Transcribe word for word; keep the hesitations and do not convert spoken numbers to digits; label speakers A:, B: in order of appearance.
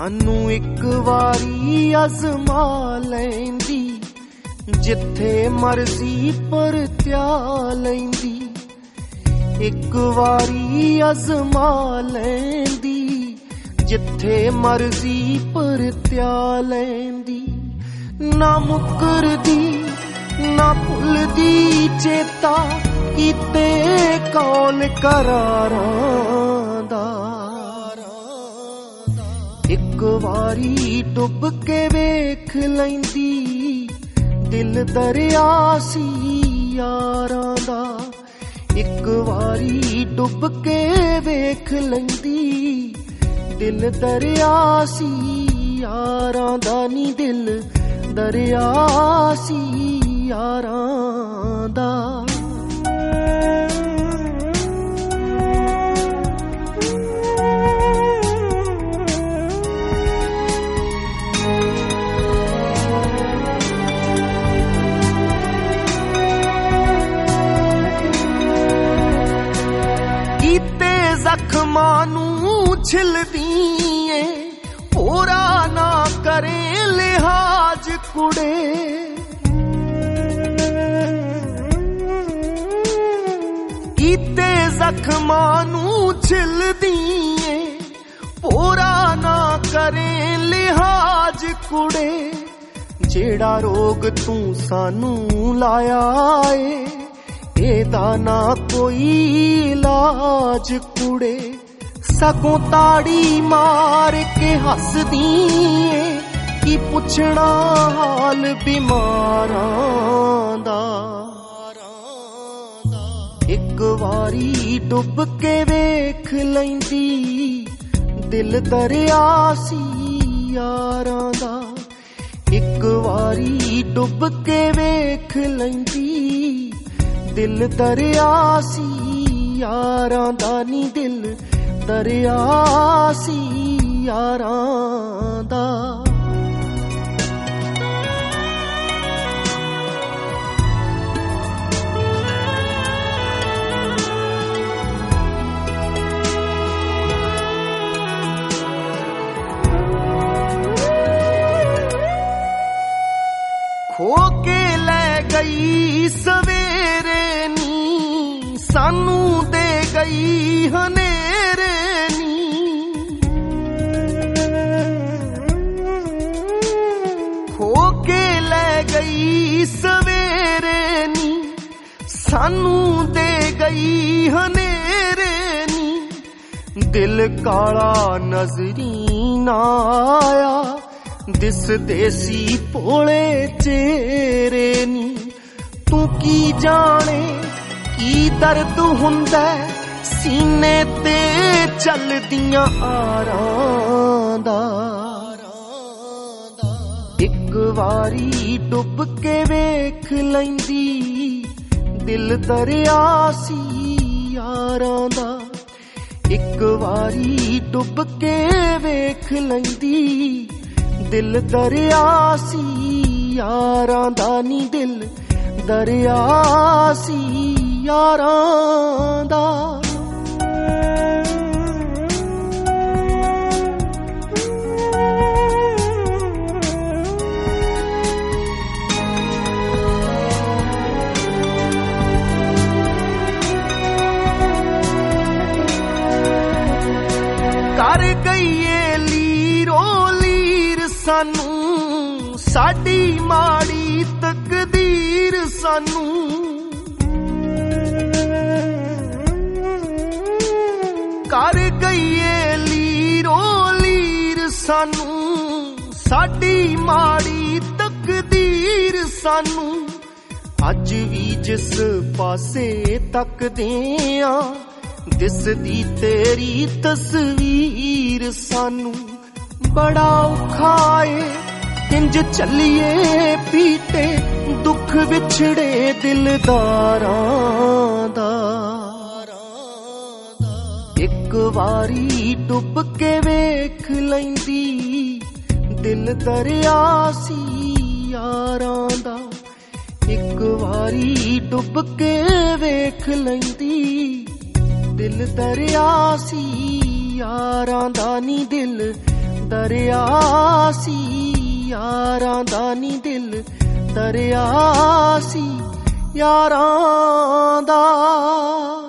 A: सानू एक वारी अजमा लैंदी, जिथे मर्जी पर त्या लैंदी। एक वारी अजमा लैंदी, जिथे मर्जी पर त्या लैंदी। ना मुकरदी ना भुलदी चेता, कीते कौल करारां दा। एक वारी डुब के वेख लैंदी, दिल दरिया सी यारां दा। एक वारी डुब के वेख लैंदी, दिल दरिया सी यारां दा नी। दिल दरिया सी यारां दा। जख्मां नूं छिलदी ए, पूरा ना करे लिहाज कुड़े। कीते जख्मां नूं छिलदी ए, पूरा ना करे लिहाज कुड़े। जेड़ा रोग तू सानू लाया ए, एदा ना कोई इलाज कुड़े। सगों ताड़ी मार के हसदी ए, की पुछना हाल बीमारां दा। एक वारी डुब के वेख लैंदी, दिल दरिया सी यारां दा। एक वारी डुब के वेख लैंदी, दिल दरिया सी यारां दा नी। दिल दरिया सी यारां दा। खो के ले गई सवेरे नी, सानू दे गई हनेरे नी। खो के ले गई सवेरे नी, सानू दे गई हनेरे नी। दिल काला नजरी ना आया, दिस देसी भोले चेहरे नी। तू की जाने की दर्द हुंदा सीने ते चलदियां आरां दा। एक वारी डुब के वेख लैंदी, दिल दरिया सी यारां दा। एक वारी डुब के वेख लैंदी, दिल दरिया सी यारां दा नी। दिल दरिया सी यारां दा। कर गई ए लीरो लीर सानू, साडी माड़ी तकदीर सानू। कर गई ए लीरो लीर सानू, साडी माड़ी तकदीर सानू। अज भी जिस पासे तकदे आ, दिसदी तेरी तस्वीर सानू। बड़ा औखा ए इंज चलिए पीटे, दुख विछड़े दिलदारां दा। एक वारी डुब के वेख लैंदी, दिल दरिया सी यारां दा। एक वारी डुब के वेख लैंदी, दिल दरिया सी यारां दा नी। दिल ਦਰਿਆ ਸੀ ਯਾਰਾਂ ਦਾ ਨੀ ਦਿਲ ਦਰਿਆ ਸੀ ਯਾਰਾਂ ਦਾ।